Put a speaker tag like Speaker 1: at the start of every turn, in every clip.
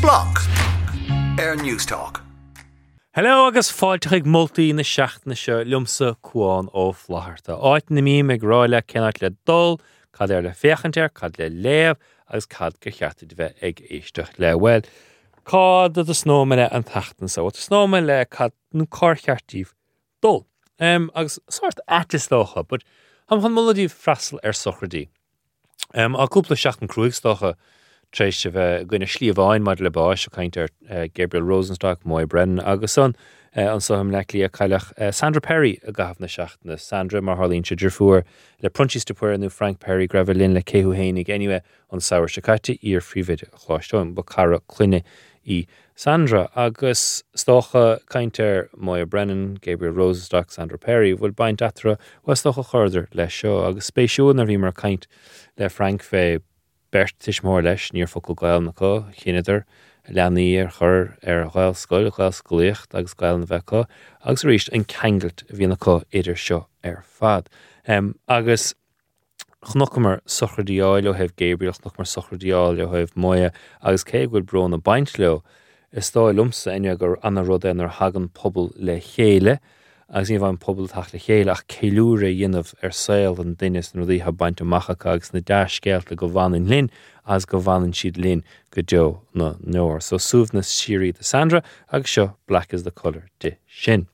Speaker 1: Block News Talk.
Speaker 2: Hello agus fáilteigh moltaí na seachtaine seo liomsa cuáin ó Phláthachta. Áit na mí me gráile cenát le dul, cad le féchantéir, cad le léamh, agus cad go cheartid bheith ag éisteach le bhfuil. Cád a snóma le an tachtan sa. Wat snóma le cad nó cór cheartíh dul. Agus sort atlistócha, but ham mulladí freastal sochradí. A cúpla seachtan cruúigstocha treis se bheith gine slíomháin mar le báis, caintear Gabriel Rosenstock, Moy Brennan, agus an soham leclí a cailech Sandra Perry a gahaf na seachtaine. Sandra mar Harlín se dúrfuair le prunchís de puir nó Frank Perry Grevelin le céhú hénig anyway an saoir se caite ír frívid chláisteoin, ba cara cluine í Sandra agus stócha caintear Moy Brennan, Gabriel Rosenstock, Sandra Perry bhfuil baint atra was stócha churder le seo agus spéisiún a bhí mar caint le Frank fé bert tismór leis níor focail gael na có, chineidir leanaí chur ghail scoilíocht agus gael na bheith có, agus ríist an ceangailt bhí na có idir seo fad. Agus chnochmar sochradíáil ó heh Gabriel, chnochmar sochradíáil ó heh Moya, agus cé bhfuil brón a baint leo, is stáil lumsa aine gur anna rud ar hagan pobl le chéile, agus ní bhain pobl tach le chéile ach céilúra dionmh saoil an duine nó dtí ha baint amachcha agus na deascéalta go bhain linn as go bhain siad linn go deo na nóir. So suamh na sírí de Sandra agus seo Black is the colour de sin.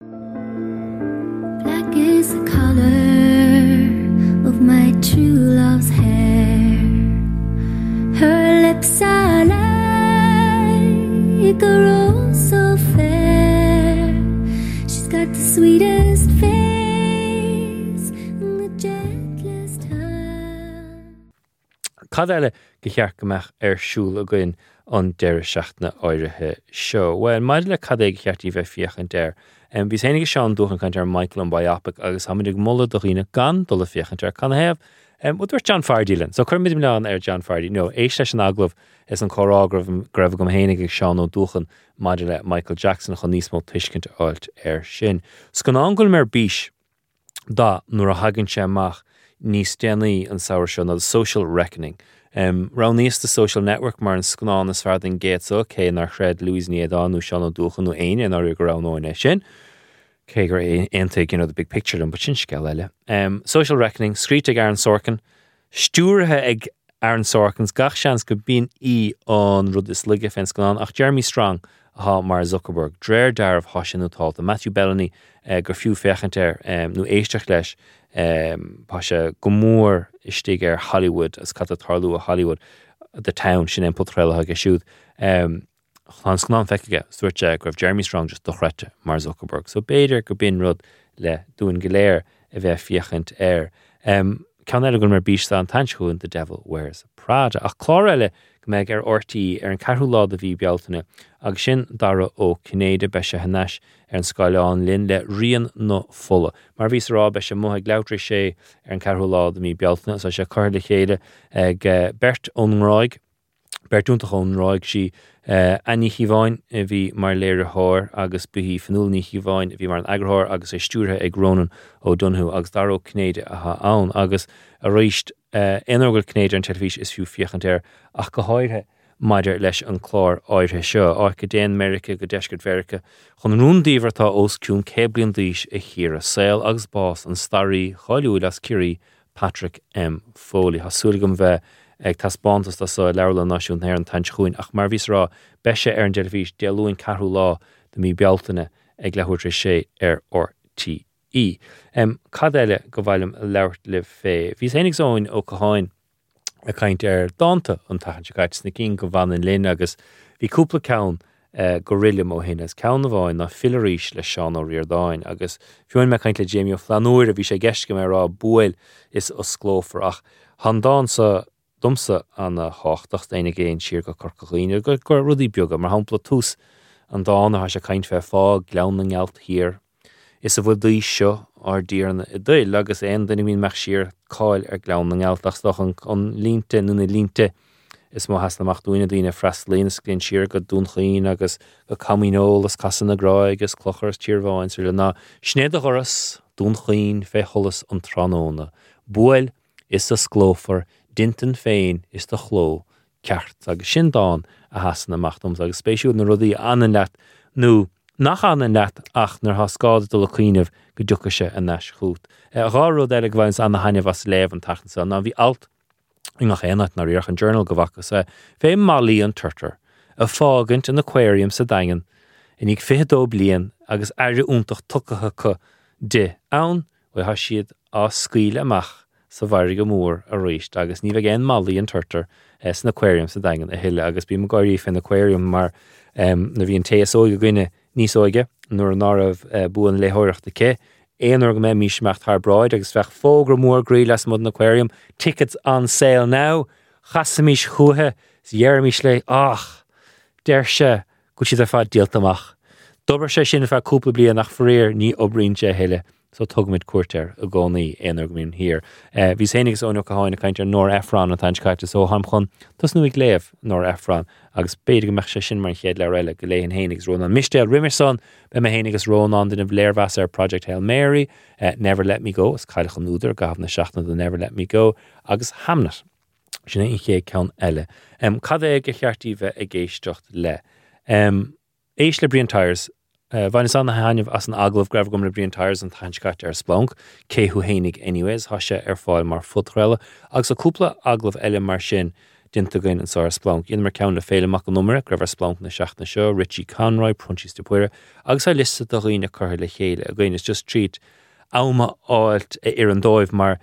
Speaker 3: Black is the colour of my true love's hair. Her lips are like a rose so fair. She's got the sweetest face and the gentlest hand.
Speaker 2: Cad eile go chearcamach siúl a gcuin an deire seachtaine áirithe seo. Well, maidid le cad é go cheartí bheith fiochan deir. Bhís éananig seán dúchan caintear Michael an Biopic agus hamidig mulla do riine gan dul a fiochantear can heh. Dúir John Fardy so chur midim leán John Fardy. No, éis leis an aglah is an chorágraf greibh gom héananig ag seán ó dúchan maidid le Michael Jackson chun níos mó tuiscint áilt sin. Scan angul mar bís da nuair a hagann sé amach níos déanaí an saoir seo na Social Reckoning. Rá níos the Social Network mar an scanán is fearr den géitsa cé nar chreid Louis Niadán nó seán ó dúchan nó aine an áir go ránóin sin. Cé gur take, the big picture but sin scéal eile. Social Reckoning, scríte ag Aaron Sorkin, stúrthe ag Aaron Sorkins, gach seans go bíon an rud is lige fén scanán ach Jeremy Strong ha mar Zuckerberg, dréir darmh hasin nó táilta. Matthew Bellamy gur fiú féchantéir nó éisteach leis pá se go mór istigh ar Hollywood as cad a tarlú a Hollywood, the town sin an potreilithe go siúd. Chans gnáam feicige, suirte greibh Jeremy Strong just dochrete mar Zuckerberg. So béidir go bin rud le dúin goléir a bheith fiachant Ceann eile gon mar bís an tansciúin The Devil Wears Prada. Ach chlár eile go méid ar ortaí ar an carthú lád a bhí bealtaine agus sin dara ó Cnéide be se haneis ar an Scoileán linn le rion nó fola. Mar bhís rá be se muthaigh leabhtar sé ar an carthú lád a bhí bealtaine so se chuir le chéile ag Bert Onráig, Bertúntaach Onráig sí Annie Híváin a bhí mar léir thóir agus buhí fanúil ní Híváin a bhí mar an agrthóir agus é stúrthe ag Ronan ó Dunhu agus daró Cnéide a ann agus a ríist inargail Cnéide an telefís is fiú fiochantéir ach go háirthe maidir leis an chlár áirithe seo áir go déan America go deisgad Verica chun rúndíomhartá os cún céblion díos a chéra saoil agus bás an starí Hollywood as Curie Patrick M. Foley. Hasúlagam bheith ag taspántas tá sa leabhar náisiún ar an tansciúin ach mar bhís rá beise ar an telefís déalúin carthú lá de mí bealtaine ag lehuirtri sé ar RTE. Cad eile go bhhailm leabhart le fé. Bhís éananig zóin ó Caháin a caint ar dáanta an tachan gait sna cín go bhain linn agus bhí cúpla ceann go rilim ó hinnas ceann bháin na filaríis le seán ó riordáin agus fiúin me caint le Jamie O'Flanúir a bhí sé geisce mé rá buil is os sclófar ach handán sa dumsa an háchtach éine géin siar go corcaíine go rudí beaga mar hampla tús an dána ha se caint fé fá gleann ngealt hir. Is a bhfuil dí seo ar díarna i dul agus éon duine mín meach siar cáil ar gleann ngealt achstoch an línte nuna línte is má has naach dúine daoine freistlínas glíonn siar go dúnchaín agus go camínól as casan na gráid agus clochar tíorháin sú le ná snéad a choras dúnchaín fé cholas an tróna. Buil is a sclófar dintan féin is de chló ceart agus sin dáin a hasan amachtum agus spéisiú na rudaí anan leat nó nach anan leat ach nar hascáda do le chuoineh go dúcha a neis chuút. Rá rud eile bhains an na haine was léh an tatan sa ná bhí alt nach éanaid nar íoch an journal go bhachas fé malí an turtar a fágant in aquarium sa dagan in ag 50 bliain agus airde úntaach tucatha chu de ann bhfuil ha siad á scaoil amach sa bhairg go mór a réist agus ní bheith géan malí an turtar san aquarium sa dagan a hiile agus bí magairí fin aquarium mar na bhíon téas óige gine níos óige nuair an áramh buan léthireachta cé éonar go mé mísmecht th braid agus bheith fógra mór grí leis mud an aquarium tickets on sale now chasamís chuthe dhearmís le ach deir se go siad ar fad díalt amach. Dobar sé sin fá cúpla bliain nach fréir ní obríonn sé heile so tugmid cuairtear a gcónaí éonar go mín hir. Bhí sénigus ónach go háinna caiintear nóir Efrán an taincaite so ham chun tas nuig léamh nóir Efrán agus beidir go meach sé sin mar chéad le réile go léon hénigus Rónán. Mistéal Rimerson be me hénigus Rónán den bléirhas ar Project Hail Mary, Never Let Me Go, is caiilech an údar gabh na seachna do Never Let Me Go, agus Hamnet. Sinna in ché ceann eile. Cad é go cheartí bheith a géisteacht le. Éis le Brian Tyres, bhain an na hainmh as an aglah greibh gom le Brian Tyres an taincaite ar splonk, céthú hénig anyways, ha sé ar fáil mar futreile, agus a cúpla aglah eile mar sin dinta gain an sár splonk. Ian mar ceann le féile mac an numera, greibh ar splonk na seachna seo, Richie Conroy, Prunchis de Puire, agus a lista do riine chuir le chéile. A gain is just treat áma áilt ar an dóibh mar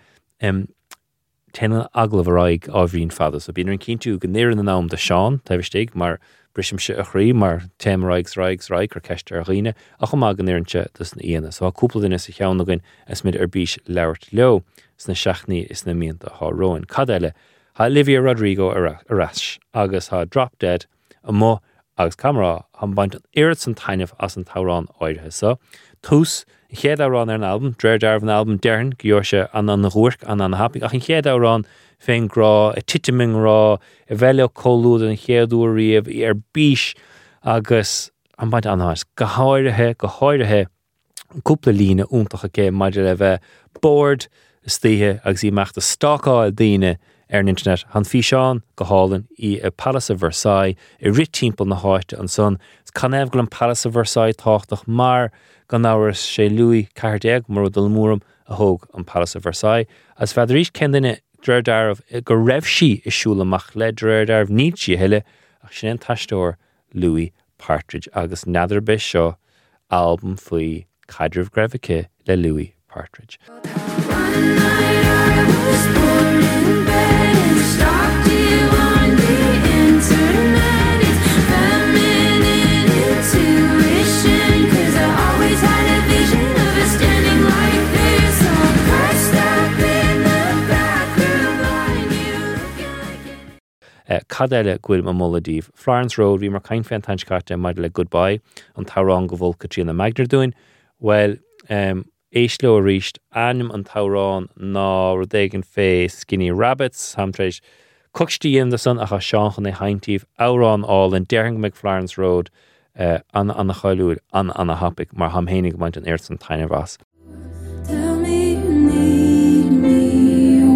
Speaker 2: tena aglah raig á bhíon fada. So bíon an cínú go néir an nám de Seán, taibhstig, mar brisim se a chrí mar téim raigs raig ar ceiste ar riine, a chu má gan éirnte dus na íana. So a cúpla duine sa cheann againn is mid ar bís leirt leo, sna seachnaí is na mianta há roin. Cad eile, ha Olivia Rodrigo aras, agus ha Drop Dead, a mo agus camera, han baint an éirt san tainmh as an tárán áirithe. So, tús, chéad árán ar an album, dreir darb an album dearn, gyor se an ruirc an happy, ach in chéad árán féin grá, a titiming rá, a bheile colúd an chéadú riamh ar bís, agus an baint anhas, go háirithe, cúpla lína úntacha cé maidir le bheith board, stíthe agus í meachta stácáil daoine ar an internet, han fi seán go hálan í a Palace of Versailles, i rit timppel na háite an son, canebh go an Palace of Versailles táchtach mar gan áras sé Louis Cardeag mar dul múram a thóg an Palace of Versailles. As feidiréis cen duine dreirdarmh go raibh si isisiúla amach le dreirdarmh níd si heile ach sin an taisteoir Louis Partridge agus neidir be seo album faoi Cadrih Grevice le Louis Partridge.
Speaker 3: One night I was born in bed and stalked you on the internet. It's feminine intuition, 'cause I always had a vision of us standing like this, all pressed up in the back room on you looking like
Speaker 2: Cad eile gúil ma muladíh. Florence Road, bhí mar cain féin taincaite maidide le Goodbye, an tárán go bhfuil Katrina Magner doing. Well, éis leo a ríist anim an tárán ná rudéigen fé Skinny Rabbits, hamtréis cuchtííon de son a cha seanchan é haintíh árán áil in dearng meg Florence Road an na chailúil an hapig mar hamhénig maint an éirt san tainmh as.
Speaker 3: Tell me you need me.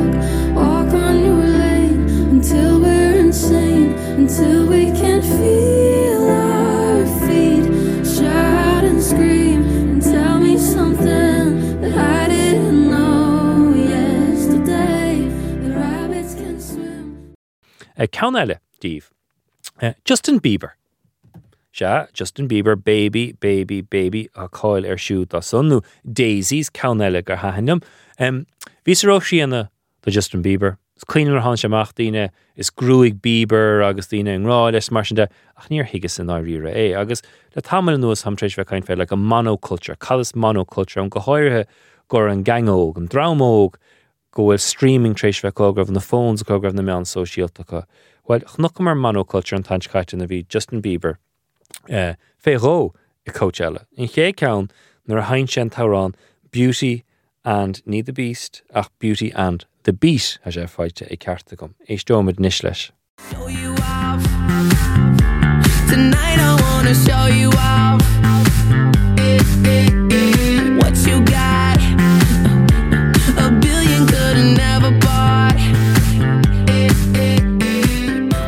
Speaker 3: Walk on your lane until we're insane, until we can't feel our feet. Shout and scream and tell me something that I didn't know yesterday. The rabbits can swim.
Speaker 2: Ceann eile, Díomh. Justin Bieber. Justin Bieber, baby, a cáil ar siúd a son, Daisies, ceann eile gur hainnim. Bhí sa roimh síana do Justin Bieber. Is cleanar han seach daoine is grúig Bieber agus daoine an rá leis mar sin de ach níor higus in áíre é. Agus le tamil nuas hamtrééis bheith caiin fé le a monoculture, calas monoculture an go háirithe gur an gangóg, an drámóg, go bhfuil streaming trééis bheith cógrah na phones cógrah na meán sosiáltacha. Well, chnocha mar monoculture an taincaite na bhí Justin Bieber fé ró I Coachella. In ché ceann nar a hain sé an tárán Beauty and Need the Beast ach Beauty and the Beat a sé fáite I cearta gom. Éis dómid níos leis.
Speaker 4: Show you off. Tonight I wanna show you off. What you got? A billion could've never bought.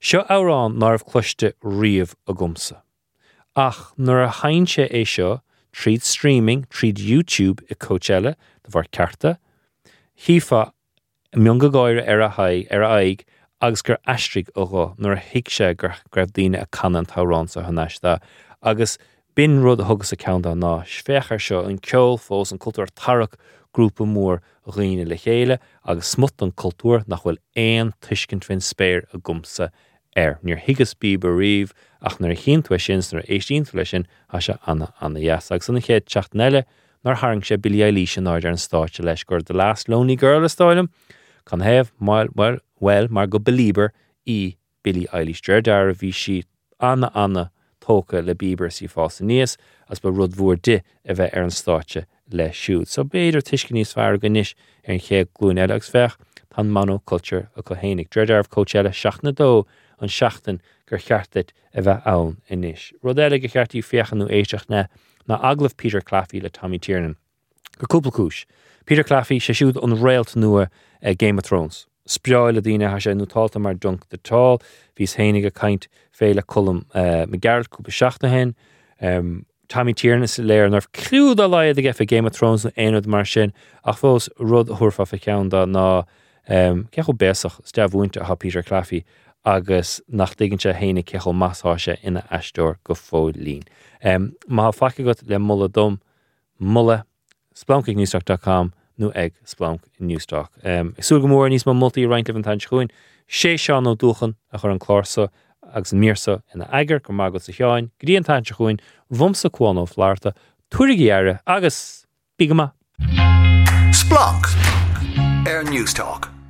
Speaker 2: Seo árán nárbh cloiste riamh a gumsa. Ach nuair a hainse é seo tríd streaming, tríd YouTube I Coachella, de bhar carta, hífa mionga gáire ar a aig agus gur aistrig ógá nuair a hiic sé gur greibh daoine a canan tárán sa hanáiste agus bin rud a thugus a countdown ná sfeachar seo an ceol fós an cultúr tarach grúpa mór riine le chéile agus smut an cultúr nach bhfuil éon tuiscint fin spéir a gumsa níor higus bíbe riomh ach nuair chéintú sin nuair éistíntú lei sin a se anna yes agus sanna chéad teachtain eile nar haring sé Billie Eilish an áidir an státe leis gur The Last Lonely Girl a stáilm can hef well mar go belieber I Billie Eilish Dredar a bhí si anna tóca le Bieber sí fása níos as ba rud mhuar de a bheith ar an státe le siúd. So beidir tuiscin níos fearr go níis ar an chéad glún eile agus fech tan monoculture a go hénig. Dredar Coachella seachna dó an seachtain gur cheartit a bheith ann inis. Rud eile go cheartí fiochanú éisteach na aglah Peter Claffey le Tommy Tiernan. Go cúpla cúis. Peter Claffey sé siúd an réalt nua Game of Thrones. Spreáil a dtíine ha sé nútáilta mar dunk de tál, hís hénig a caint féile colm me Garrett cúpa seachna hen. Tommy Tiernan sa léir narf clúd a laiad a gefa Game of Thrones na éonad mar sin ach fós rud thurfa fe ceann da ná cecho béasach steabhúinte a ha Peter Claffey agus nach digann sé hénig cecho masáise ina eistóir go fód lín. Má faci got le mulla dom mulla splonkighnewstalk.com nó ag Splunk Newstalk. Súl go mór níos má multaí roiinteamh an taint chuin, sé seán ó dúchan a chur an chlársa agus an mírsa ina aiger go mágad sa teáin, grí an taint chuin, bhumsa cuán ó fláirta, tuairigí aire agus bígama.
Speaker 1: Splunk Air News Talk.